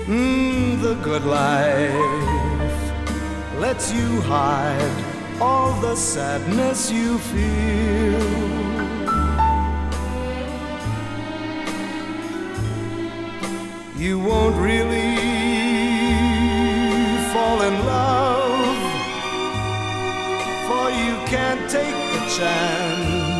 The good life lets you hide all the sadness you feel. You won't really fall in love, for you can't take the chance